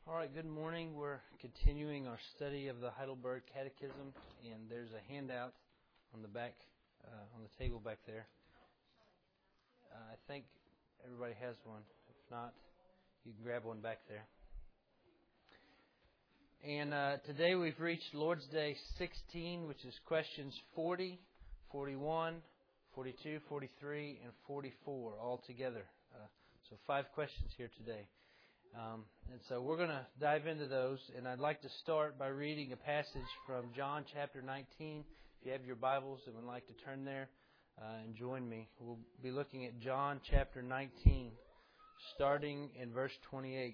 All right, good morning. We're continuing our study of the Heidelberg Catechism, and there's a handout on the back, on the table back there. I think everybody has one. If not, you can grab one back there. And today we've reached Lord's Day 16, which is questions 40, 41, 42, 43, and 44 all together. So 5 questions here today. And so we're going to dive into those, and I'd like to start by reading a passage from John chapter 19. If you have your Bibles and would like to turn there and join me, we'll be looking at John chapter 19, starting in verse 28.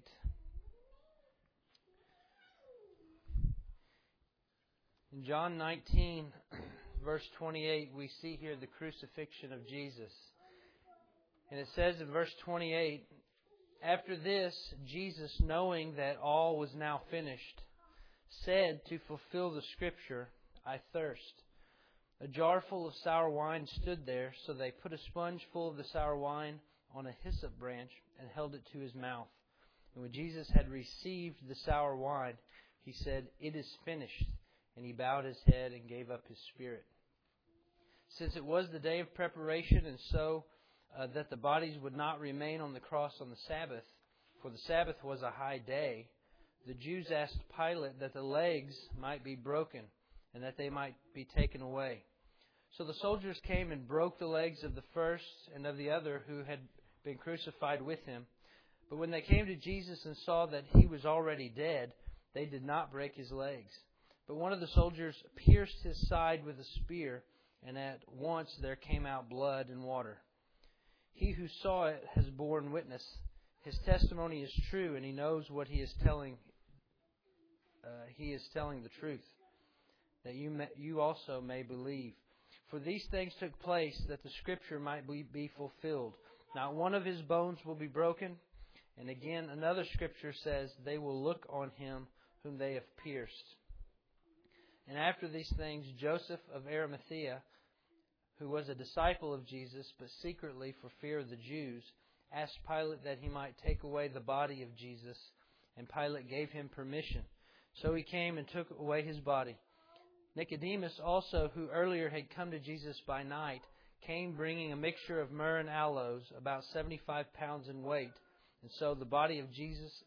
In John 19, verse 28, we see here the crucifixion of Jesus. And it says in verse 28, "After this, Jesus, knowing that all was now finished, said to fulfill the Scripture, 'I thirst.' A jar full of sour wine stood there, so they put a sponge full of the sour wine on a hyssop branch and held it to his mouth. And when Jesus had received the sour wine, he said, 'It is finished.' And he bowed his head and gave up his spirit." Since it was the day of preparation, and so that the bodies would not remain on the cross on the Sabbath, for the Sabbath was a high day, the Jews asked Pilate that the legs might be broken and that they might be taken away. So the soldiers came and broke the legs of the first and of the other who had been crucified with him. But when they came to Jesus and saw that he was already dead, they did not break his legs. But one of the soldiers pierced his side with a spear, and at once there came out blood and water. He who saw it has borne witness. His testimony is true, and he knows what he is telling. He is telling the truth, that you also may believe. For these things took place that the Scripture might be fulfilled. Not one of his bones will be broken. And again, another Scripture says, "They will look on him whom they have pierced." And after these things, Joseph of Arimathea, who was a disciple of Jesus, but secretly for fear of the Jews, asked Pilate that he might take away the body of Jesus, and Pilate gave him permission. So he came and took away his body. Nicodemus also, who earlier had come to Jesus by night, came bringing a mixture of myrrh and aloes, about 75 pounds in weight, and so took the body of Jesus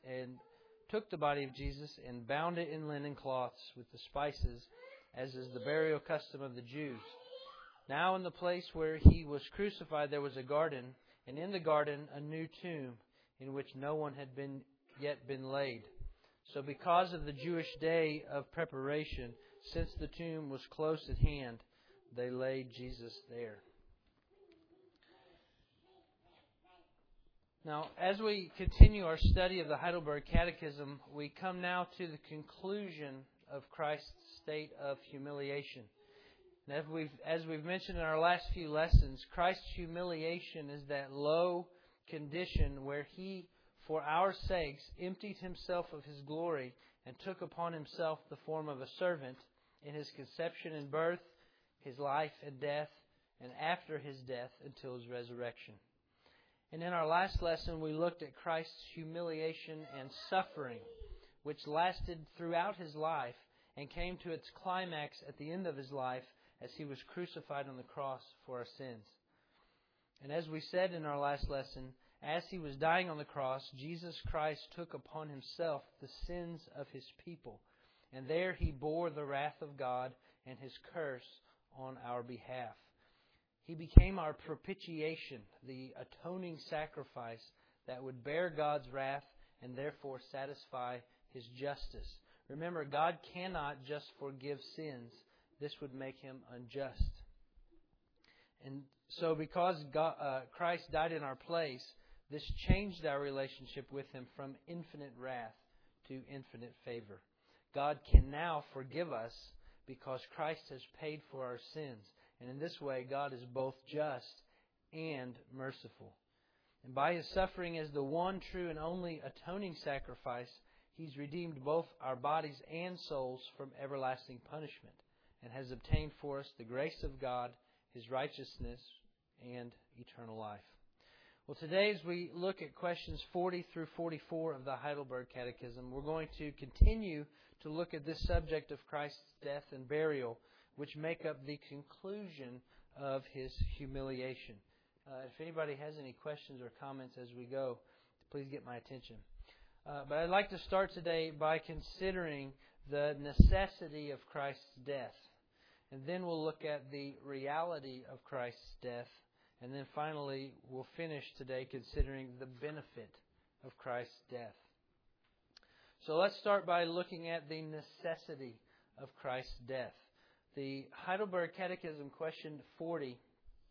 and bound it in linen cloths with the spices, as is the burial custom of the Jews. Now in the place where he was crucified there was a garden, and in the garden a new tomb, in which no one had yet been laid. So because of the Jewish day of preparation, since the tomb was close at hand, they laid Jesus there. Now, as we continue our study of the Heidelberg Catechism, we come now to the conclusion of Christ's state of humiliation. And as we've mentioned in our last few lessons, Christ's humiliation is that low condition where He, for our sakes, emptied Himself of His glory and took upon Himself the form of a servant in His conception and birth, His life and death, and after His death until His resurrection. And in our last lesson, we looked at Christ's humiliation and suffering, which lasted throughout His life and came to its climax at the end of His life as He was crucified on the cross for our sins. And as we said in our last lesson, as He was dying on the cross, Jesus Christ took upon Himself the sins of His people. And there He bore the wrath of God and His curse on our behalf. He became our propitiation, the atoning sacrifice that would bear God's wrath and therefore satisfy His justice. Remember, God cannot just forgive sins. This would make Him unjust. And so because Christ died in our place, this changed our relationship with Him from infinite wrath to infinite favor. God can now forgive us because Christ has paid for our sins. And in this way, God is both just and merciful. And by His suffering as the one true and only atoning sacrifice, He's redeemed both our bodies and souls from everlasting punishment, and has obtained for us the grace of God, His righteousness, and eternal life. Well, today as we look at questions 40 through 44 of the Heidelberg Catechism, we're going to continue to look at this subject of Christ's death and burial, which make up the conclusion of His humiliation. If anybody has any questions or comments as we go, please get my attention. But I'd like to start today by considering the necessity of Christ's death. And then we'll look at the reality of Christ's death. And then finally, we'll finish today considering the benefit of Christ's death. So let's start by looking at the necessity of Christ's death. The Heidelberg Catechism, question 40,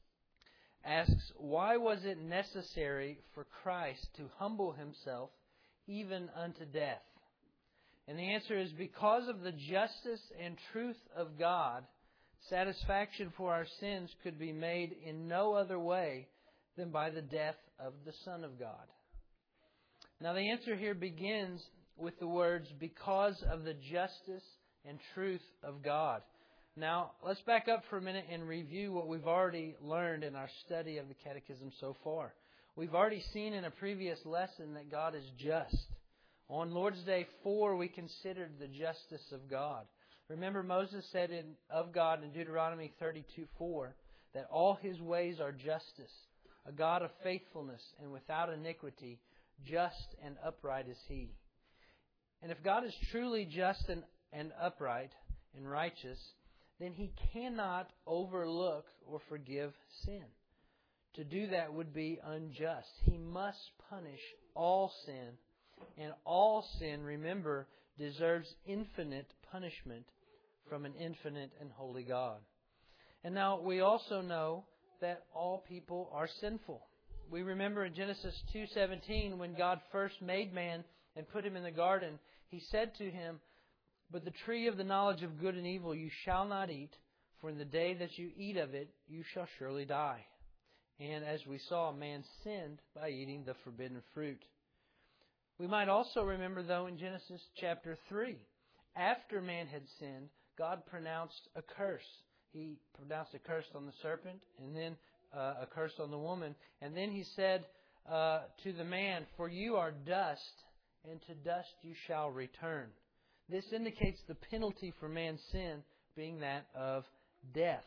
asks, why was it necessary for Christ to humble Himself even unto death? And the answer is because of the justice and truth of God, satisfaction for our sins could be made in no other way than by the death of the Son of God. Now the answer here begins with the words, because of the justice and truth of God. Now let's back up for a minute and review what we've already learned in our study of the Catechism so far. We've already seen in a previous lesson that God is just. On Lord's Day 4, we considered the justice of God. Remember, Moses said of God in Deuteronomy 32:4 that all His ways are justice, a God of faithfulness and without iniquity, just and upright is He. And if God is truly just and upright and righteous, then He cannot overlook or forgive sin. To do that would be unjust. He must punish all sin, and all sin, remember, deserves infinite punishment from an infinite and holy God. And now we also know that all people are sinful. We remember in Genesis 2:17 when God first made man and put him in the garden, He said to him, but the tree of the knowledge of good and evil you shall not eat, for in the day that you eat of it you shall surely die. And as we saw, man sinned by eating the forbidden fruit. We might also remember, though, in Genesis chapter 3, after man had sinned, God pronounced a curse. He pronounced a curse on the serpent and then a curse on the woman. And then He said to the man, for you are dust, and to dust you shall return. This indicates the penalty for man's sin being that of death.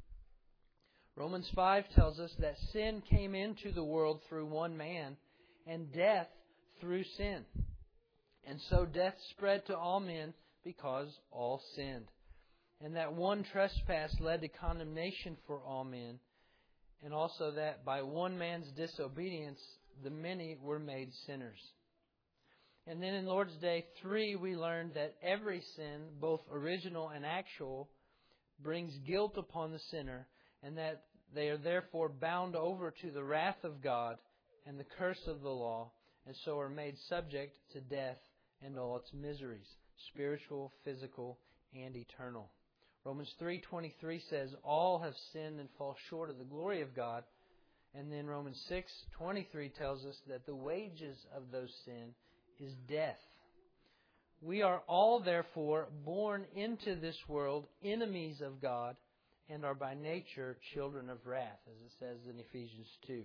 Romans 5 tells us that sin came into the world through one man, and death through sin. And so death spread to all men because all sinned. And that one trespass led to condemnation for all men. And also that by one man's disobedience, the many were made sinners. And then in Lord's Day 3, we learned that every sin, both original and actual, brings guilt upon the sinner, and that they are therefore bound over to the wrath of God and the curse of the law, and so are made subject to death and all its miseries, spiritual, physical, and eternal. Romans 3:23 says, all have sinned and fall short of the glory of God. And then Romans 6:23 tells us that the wages of those sin is death. We are all, therefore, born into this world enemies of God and are by nature children of wrath, as it says in Ephesians 2.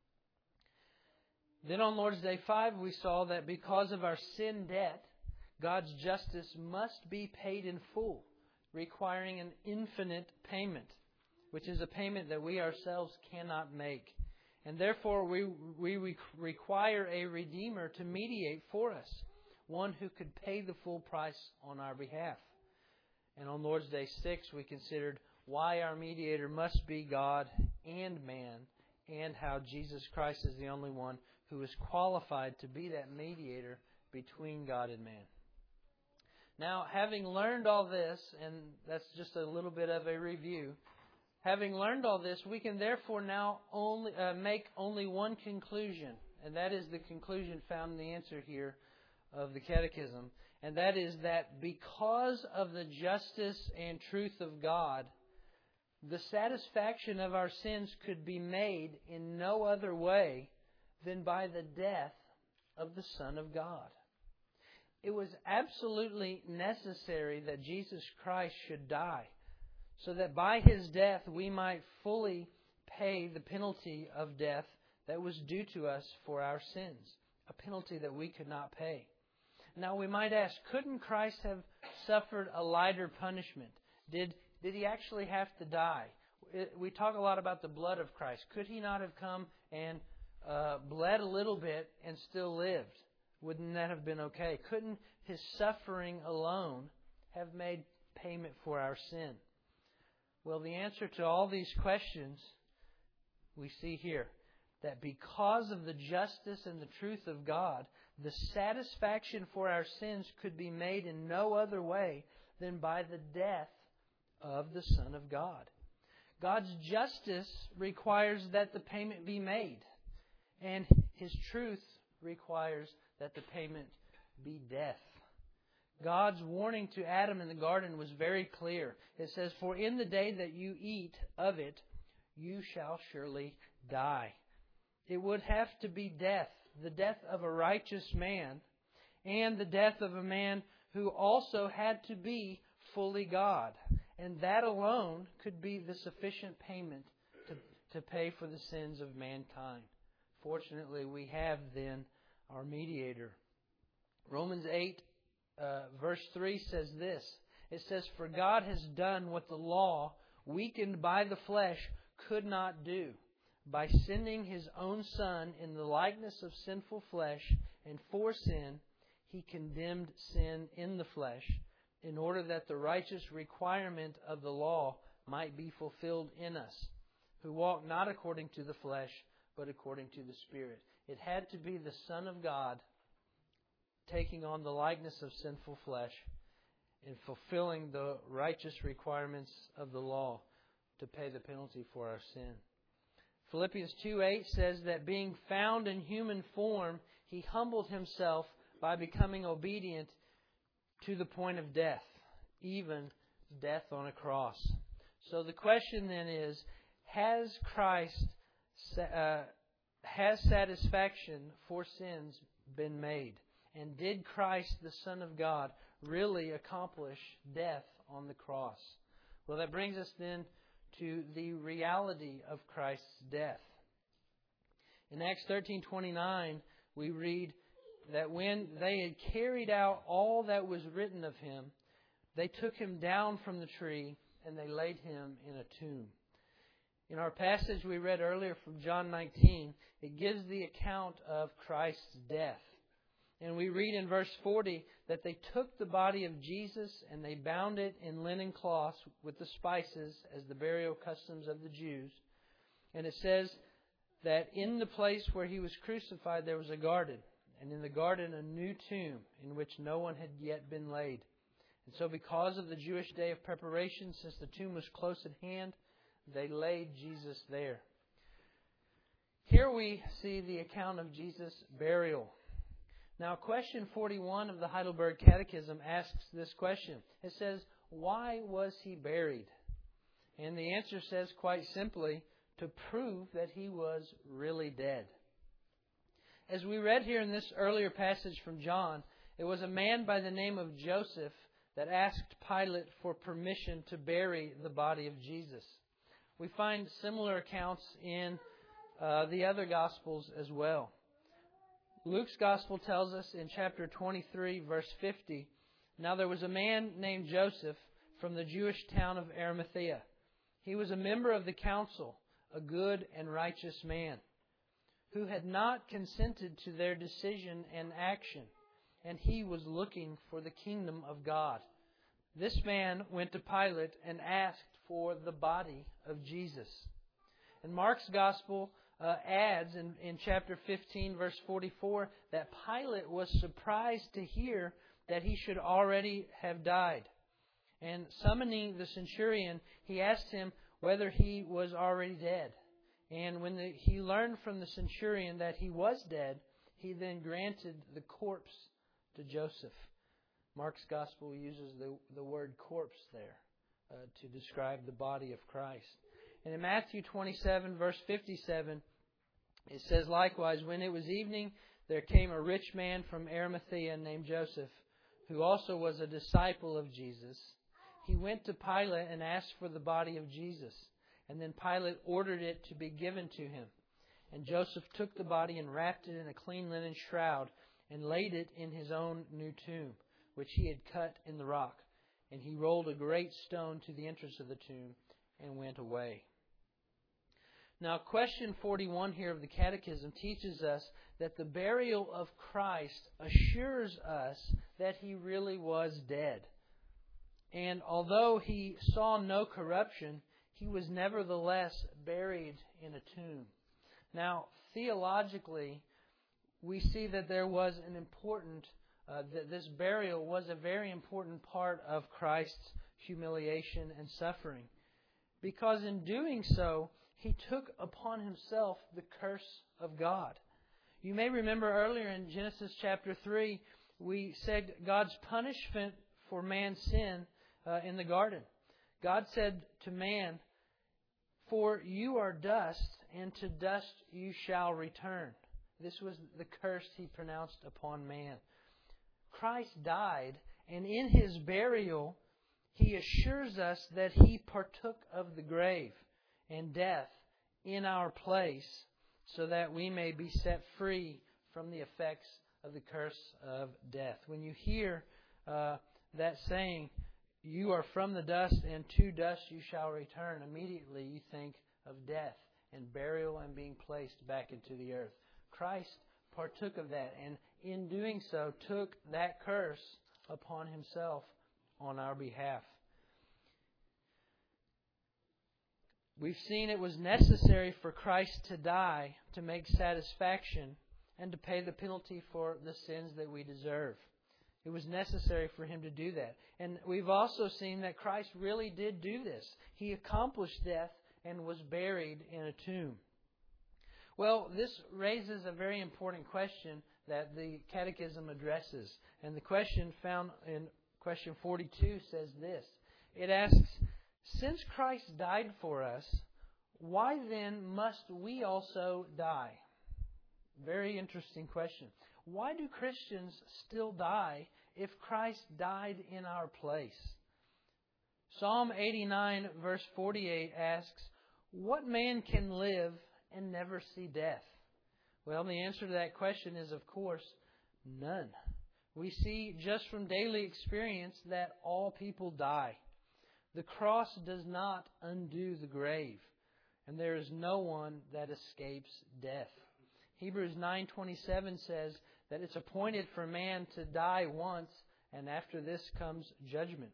Then on Lord's Day 5, we saw that because of our sin debt, God's justice must be paid in full, requiring an infinite payment, which is a payment that we ourselves cannot make. And therefore, we require a Redeemer to mediate for us, one who could pay the full price on our behalf. And on Lord's Day 6, we considered why our mediator must be God and man, and how Jesus Christ is the only one who is qualified to be that mediator between God and man. Now, having learned all this, and that's just a little bit of a review, having learned all this, we can therefore now make only one conclusion, and that is the conclusion found in the answer here of the Catechism, and that is that because of the justice and truth of God, the satisfaction of our sins could be made in no other way than by the death of the Son of God. It was absolutely necessary that Jesus Christ should die, so that by His death we might fully pay the penalty of death that was due to us for our sins, a penalty that we could not pay. Now we might ask, couldn't Christ have suffered a lighter punishment? Did He actually have to die? We talk a lot about the blood of Christ. Could He not have come and bled a little bit and still lived? Wouldn't that have been okay? Couldn't His suffering alone have made payment for our sin? Well, the answer to all these questions we see here. That because of the justice and the truth of God, the satisfaction for our sins could be made in no other way than by the death of the Son of God. God's justice requires that the payment be made, and His truth requires that the payment be death. God's warning to Adam in the garden was very clear. It says, "For in the day that you eat of it, you shall surely die." It would have to be death, the death of a righteous man, and the death of a man who also had to be fully God. And that alone could be the sufficient payment to pay for the sins of mankind. Fortunately, we have then our mediator. Romans 8, verse 3 says this. It says, "For God has done what the law, weakened by the flesh, could not do. By sending His own Son in the likeness of sinful flesh, and for sin, He condemned sin in the flesh, in order that the righteous requirement of the law might be fulfilled in us, who walk not according to the flesh, but according to the Spirit." It had to be the Son of God taking on the likeness of sinful flesh and fulfilling the righteous requirements of the law to pay the penalty for our sin. Philippians 2:8 says that being found in human form, He humbled Himself by becoming obedient to the point of death, even death on a cross. So the question then is, has satisfaction for sins been made? And did Christ, the Son of God, really accomplish death on the cross? Well, that brings us then to the reality of Christ's death. In Acts 13:29, we read that when they had carried out all that was written of Him, they took Him down from the tree and they laid Him in a tomb. In our passage we read earlier from John 19, it gives the account of Christ's death. And we read in verse 40 that they took the body of Jesus and they bound it in linen cloths with the spices as the burial customs of the Jews. And it says that in the place where He was crucified there was a garden. And in the garden a new tomb in which no one had yet been laid. And so because of the Jewish day of preparation, since the tomb was close at hand, they laid Jesus there. Here we see the account of Jesus' burial. Now, question 41 of the Heidelberg Catechism asks this question. It says, why was He buried? And the answer says quite simply, to prove that He was really dead. As we read here in this earlier passage from John, it was a man by the name of Joseph that asked Pilate for permission to bury the body of Jesus. We find similar accounts in the other Gospels as well. Luke's Gospel tells us in chapter 23, verse 50, "Now there was a man named Joseph from the Jewish town of Arimathea. He was a member of the council, a good and righteous man, who had not consented to their decision and action, and he was looking for the kingdom of God. This man went to Pilate and asked for the body of Jesus." And Mark's Gospel adds in chapter 15, verse 44, that Pilate was surprised to hear that he should already have died. And summoning the centurion, he asked him whether he was already dead. And when he learned from the centurion that he was dead, he then granted the corpse to Joseph. Mark's Gospel uses the word corpse there to describe the body of Christ. And in Matthew 27, verse 57, it says, "Likewise, when it was evening, there came a rich man from Arimathea named Joseph, who also was a disciple of Jesus. He went to Pilate and asked for the body of Jesus. And then Pilate ordered it to be given to him. And Joseph took the body and wrapped it in a clean linen shroud and laid it in his own new tomb, which he had cut in the rock. And he rolled a great stone to the entrance of the tomb and went away. Now, question 41 here of the Catechism teaches us that the burial of Christ assures us that He really was dead. And although He saw no corruption, He was nevertheless buried in a tomb. Now, theologically, we see that there was an important, that this burial was a very important part of Christ's humiliation and suffering. Because in doing so, He took upon Himself the curse of God. You may remember earlier in Genesis chapter 3, we said God's punishment for man's sin in the garden. God said to man, "For you are dust, and to dust you shall return." This was the curse He pronounced upon man. Christ died, and in His burial, He assures us that He partook of the grave and death in our place so that we may be set free from the effects of the curse of death. When you hear that saying, "You are from the dust, and to dust you shall return," immediately you think of death and burial and being placed back into the earth. Christ partook of that, and in doing so took that curse upon Himself on our behalf. We've seen it was necessary for Christ to die to make satisfaction and to pay the penalty for the sins that we deserve. It was necessary for Him to do that. And we've also seen that Christ really did do this. He accomplished death and was buried in a tomb. Well, this raises a very important question that the Catechism addresses. And the question found in question 42 says this. It asks, "Since Christ died for us, why then must we also die?" Very interesting question. Why do Christians still die if Christ died in our place? Psalm 89 verse 48 asks, "What man can live and never see death?" Well, the answer to that question is, of course, none. We see just from daily experience that all people die. The cross does not undo the grave, and there is no one that escapes death. Hebrews 9:27 says that it's appointed for man to die once, and after this comes judgment.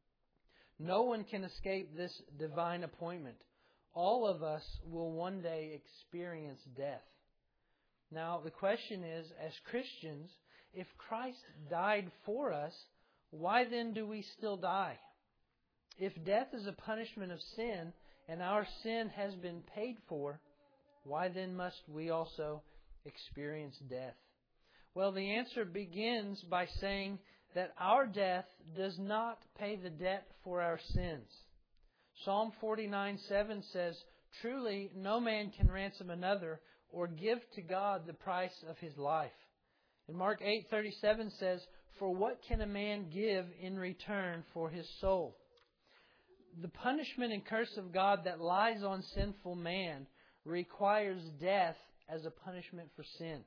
No one can escape this divine appointment. All of us will one day experience death. Now, the question is, as Christians, if Christ died for us, why then do we still die? If death is a punishment of sin, and our sin has been paid for, why then must we also experience death? Well, the answer begins by saying that our death does not pay the debt for our sins. Psalm 49:7 says, "Truly no man can ransom another or give to God the price of his life." And Mark 8:37 says, "For what can a man give in return for his soul?" The punishment and curse of God that lies on sinful man requires death as a punishment for sin.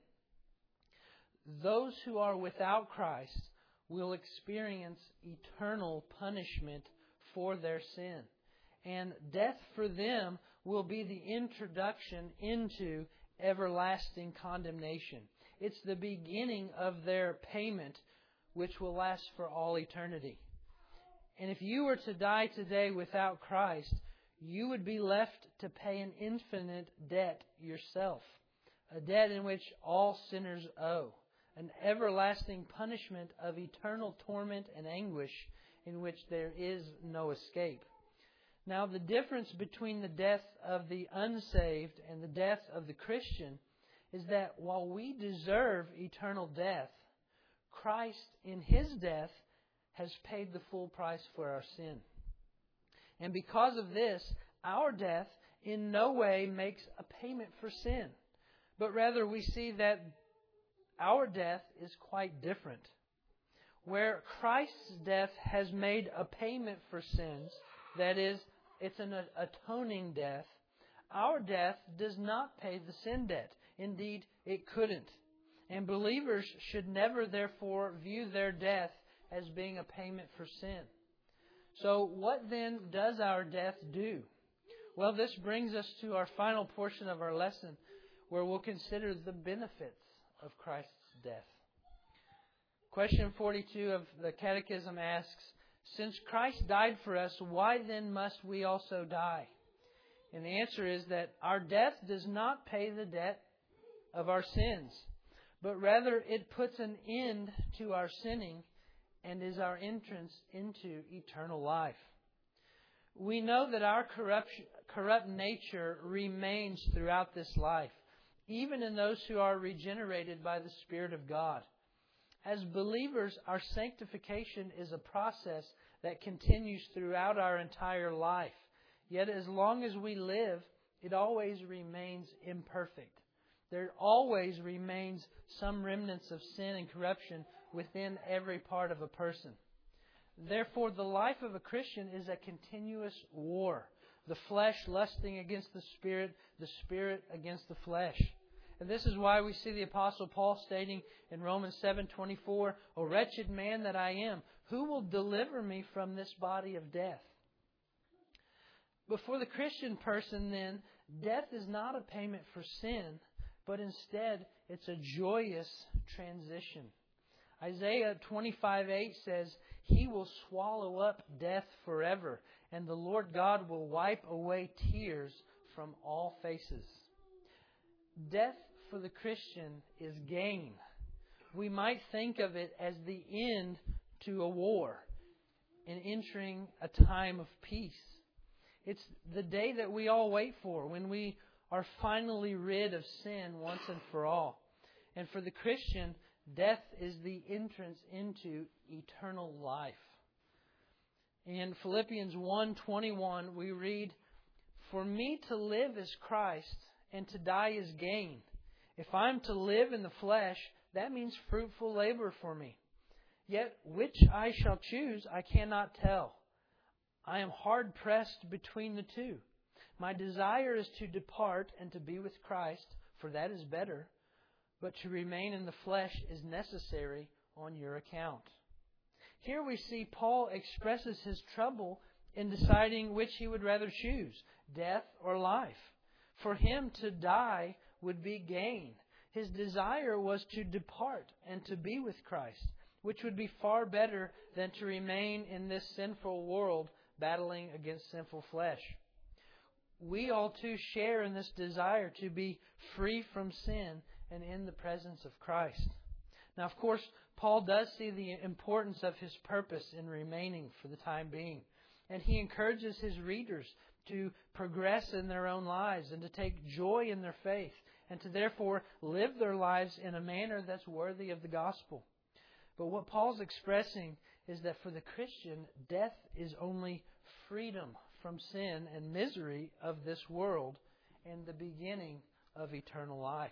Those who are without Christ will experience eternal punishment for their sin. And death for them will be the introduction into everlasting condemnation. It's the beginning of their payment, which will last for all eternity. And if you were to die today without Christ, you would be left to pay an infinite debt yourself. A debt in which all sinners owe. An everlasting punishment of eternal torment and anguish in which there is no escape. Now, the difference between the death of the unsaved and the death of the Christian is that while we deserve eternal death, Christ in His death has paid the full price for our sin. And because of this, our death in no way makes a payment for sin. But rather we see that our death is quite different. Where Christ's death has made a payment for sins, that is, it's an atoning death, our death does not pay the sin debt. Indeed, it couldn't. And believers should never, therefore, view their death as being a payment for sin. So what then does our death do? Well, this brings us to our final portion of our lesson, where we'll consider the benefits of Christ's death. Question 42 of the Catechism asks, since Christ died for us, why then must we also die? And the answer is that our death does not pay the debt of our sins, but rather it puts an end to our sinning and is our entrance into eternal life. We know that our corrupt nature remains throughout this life, even in those who are regenerated by the Spirit of God. As believers, our sanctification is a process that continues throughout our entire life. Yet as long as we live, it always remains imperfect. There always remains some remnants of sin and corruption within every part of a person. Therefore, the life of a Christian is a continuous war. The flesh lusting against the Spirit against the flesh. And this is why we see the Apostle Paul stating in Romans 7:24, O wretched man that I am, who will deliver me from this body of death? But for the Christian person then, death is not a payment for sin, but instead it's a joyous transition. Isaiah 25:8 says, He will swallow up death forever, and the Lord God will wipe away tears from all faces. Death for the Christian is gain. We might think of it as the end to a war and entering a time of peace. It's the day that we all wait for, when we are finally rid of sin once and for all. And for the Christian, death is the entrance into eternal life. In Philippians 1:21, we read, For me to live is Christ, and to die is gain. If I am to live in the flesh, that means fruitful labor for me. Yet which I shall choose, I cannot tell. I am hard pressed between the two. My desire is to depart and to be with Christ, for that is better. But to remain in the flesh is necessary on your account. Here we see Paul expresses his trouble in deciding which he would rather choose, death or life. For him to die would be gain. His desire was to depart and to be with Christ, which would be far better than to remain in this sinful world battling against sinful flesh. We all too share in this desire to be free from sin and in the presence of Christ. Now, of course, Paul does see the importance of his purpose in remaining for the time being. And he encourages his readers to progress in their own lives and to take joy in their faith and to therefore live their lives in a manner that's worthy of the gospel. But what Paul's expressing is that for the Christian, death is only freedom from sin and misery of this world and the beginning of eternal life.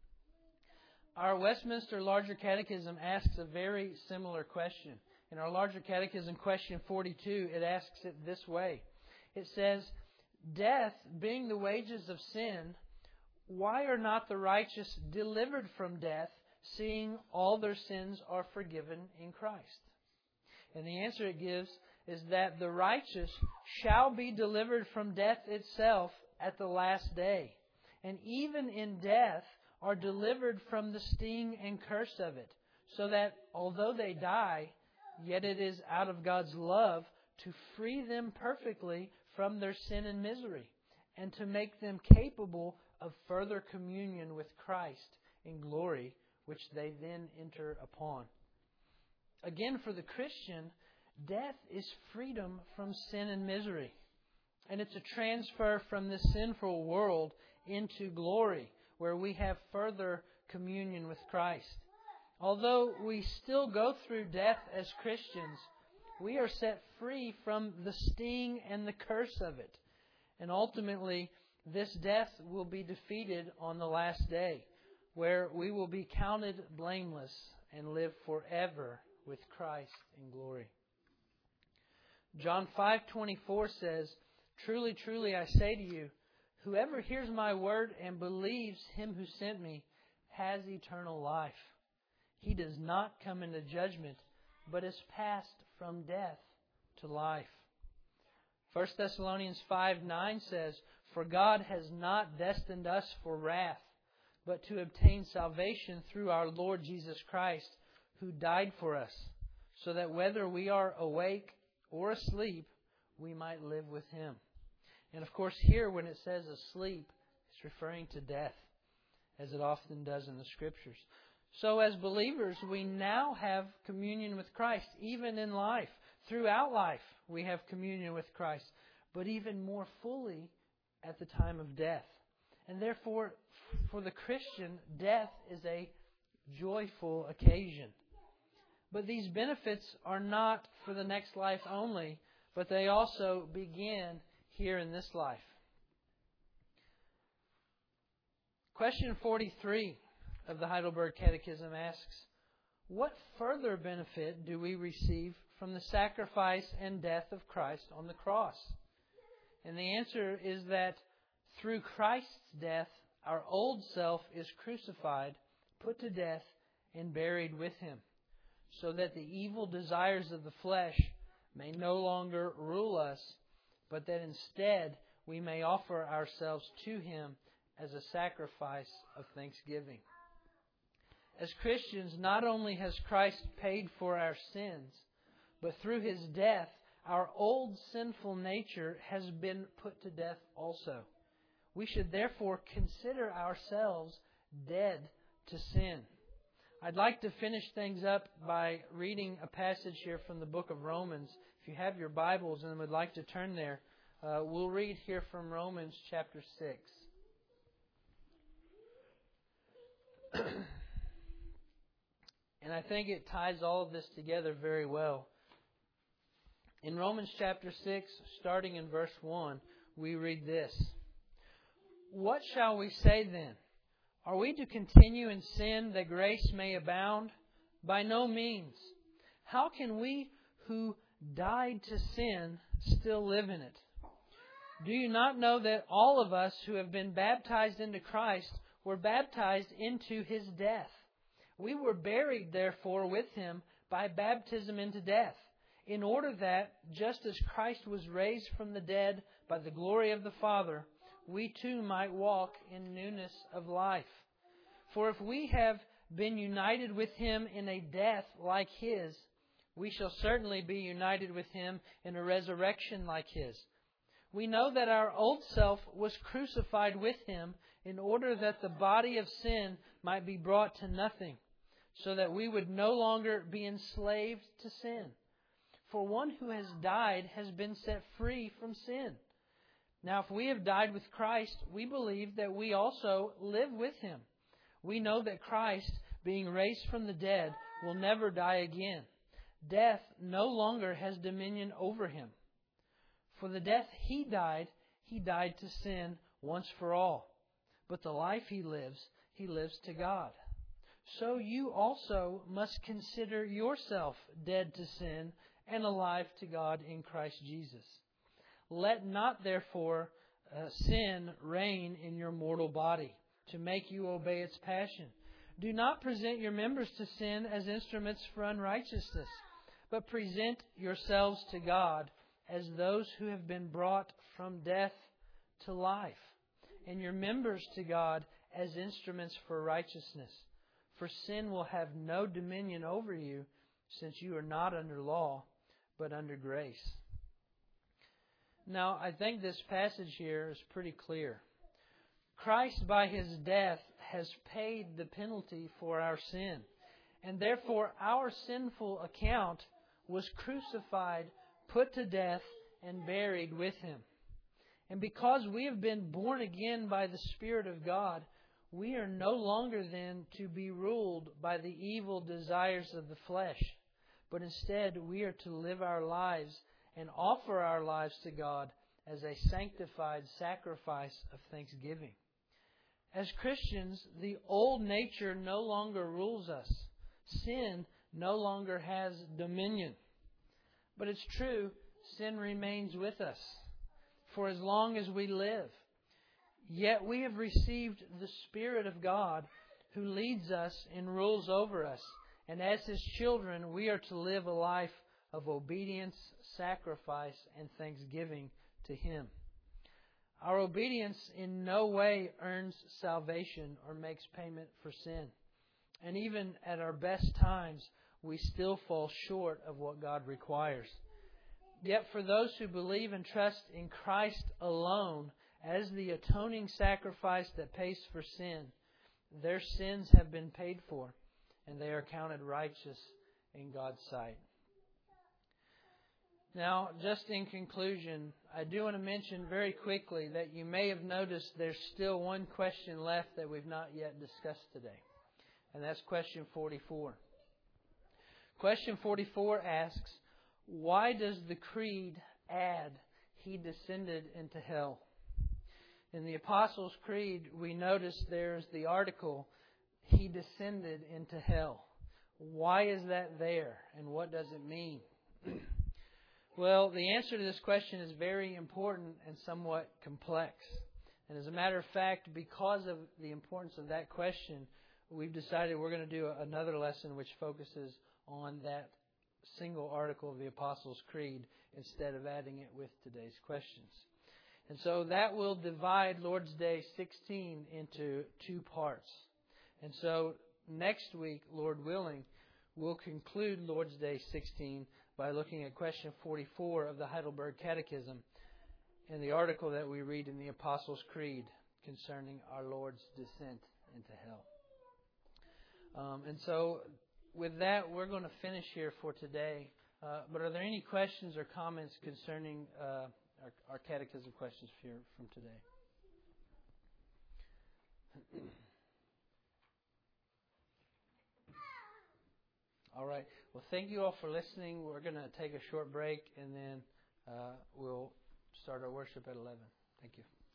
Our Westminster Larger Catechism asks a very similar question. In our Larger Catechism, question 42, it asks it this way. It says, Death being the wages of sin, why are not the righteous delivered from death, seeing all their sins are forgiven in Christ? And the answer it gives is that the righteous shall be delivered from death itself at the last day, and even in death are delivered from the sting and curse of it, so that although they die, yet it is out of God's love to free them perfectly from their sin and misery, and to make them capable of further communion with Christ in glory, which they then enter upon. Again, for the Christian, death is freedom from sin and misery. And it's a transfer from this sinful world into glory, where we have further communion with Christ. Although we still go through death as Christians, we are set free from the sting and the curse of it. And ultimately, this death will be defeated on the last day, where we will be counted blameless and live forever with Christ in glory. John 5:24 says, Truly, truly, I say to you, Whoever hears my word and believes Him who sent me has eternal life. He does not come into judgment, but is passed from death to life. 1 Thessalonians 5:9 says, For God has not destined us for wrath, but to obtain salvation through our Lord Jesus Christ, who died for us, so that whether we are awake or asleep, we might live with Him. And of course, here when it says asleep, it's referring to death, as it often does in the Scriptures. So as believers, we now have communion with Christ, even in life. Throughout life, we have communion with Christ, but even more fully at the time of death. And therefore, for the Christian, death is a joyful occasion. But these benefits are not for the next life only, but they also begin here in this life. Question 43 of the Heidelberg Catechism asks, what further benefit do we receive from the sacrifice and death of Christ on the cross? And the answer is that through Christ's death, our old self is crucified, put to death, and buried with Him, so that the evil desires of the flesh may no longer rule us, but that instead we may offer ourselves to Him as a sacrifice of thanksgiving. As Christians, not only has Christ paid for our sins, but through His death, our old sinful nature has been put to death also. We should therefore consider ourselves dead to sin. I'd like to finish things up by reading a passage here from the book of Romans. If you have your Bibles and would like to turn there, we'll read here from Romans chapter 6. And I think it ties all of this together very well. In Romans chapter 6, starting in verse 1, we read this. What shall we say then? Are we to continue in sin that grace may abound? By no means. How can we who died to sin still live in it? Do you not know that all of us who have been baptized into Christ were baptized into His death? We were buried, therefore, with Him by baptism into death, in order that, just as Christ was raised from the dead by the glory of the Father, we too might walk in newness of life. For if we have been united with Him in a death like His, we shall certainly be united with Him in a resurrection like His. We know that our old self was crucified with Him in order that the body of sin might be brought to nothing, so that we would no longer be enslaved to sin. For one who has died has been set free from sin. Now, if we have died with Christ, we believe that we also live with Him. We know that Christ, being raised from the dead, will never die again. Death no longer has dominion over Him. For the death He died to sin once for all. But the life He lives to God. So you also must consider yourself dead to sin and alive to God in Christ Jesus. Let not, therefore, sin reign in your mortal body, to make you obey its passion. Do not present your members to sin as instruments for unrighteousness, but present yourselves to God as those who have been brought from death to life, and your members to God as instruments for righteousness. For sin will have no dominion over you, since you are not under law, but under grace. Now, I think this passage here is pretty clear. Christ, by His death, has paid the penalty for our sin. And therefore, our sinful account was crucified, put to death, and buried with Him. And because we have been born again by the Spirit of God, we are no longer then to be ruled by the evil desires of the flesh, but instead we are to live our lives and offer our lives to God as a sanctified sacrifice of thanksgiving. As Christians, the old nature no longer rules us. Sin no longer has dominion. But it's true, sin remains with us for as long as we live. Yet we have received the Spirit of God who leads us and rules over us. And as His children, we are to live a life of obedience, sacrifice, and thanksgiving to Him. Our obedience in no way earns salvation or makes payment for sin. And even at our best times, we still fall short of what God requires. Yet for those who believe and trust in Christ alone as the atoning sacrifice that pays for sin, their sins have been paid for, and they are counted righteous in God's sight. Now, just in conclusion, I do want to mention very quickly that you may have noticed there's still one question left that we've not yet discussed today. And that's question 44. Question 44 asks, why does the Creed add, He descended into hell? In the Apostles' Creed, we notice there's the article, He descended into hell. Why is that there, and what does it mean? Well, the answer to this question is very important and somewhat complex. And as a matter of fact, because of the importance of that question, we've decided we're going to do another lesson which focuses on that single article of the Apostles' Creed instead of adding it with today's questions. And so that will divide Lord's Day 16 into two parts. And so next week, Lord willing, we'll conclude Lord's Day 16 by looking at question 44 of the Heidelberg Catechism and the article that we read in the Apostles' Creed concerning our Lord's descent into hell. And so with that, we're going to finish here for today. But are there any questions or comments concerning our catechism questions from today? All right. Well, thank you all for listening. We're going to take a short break, and then we'll start our worship at 11. Thank you.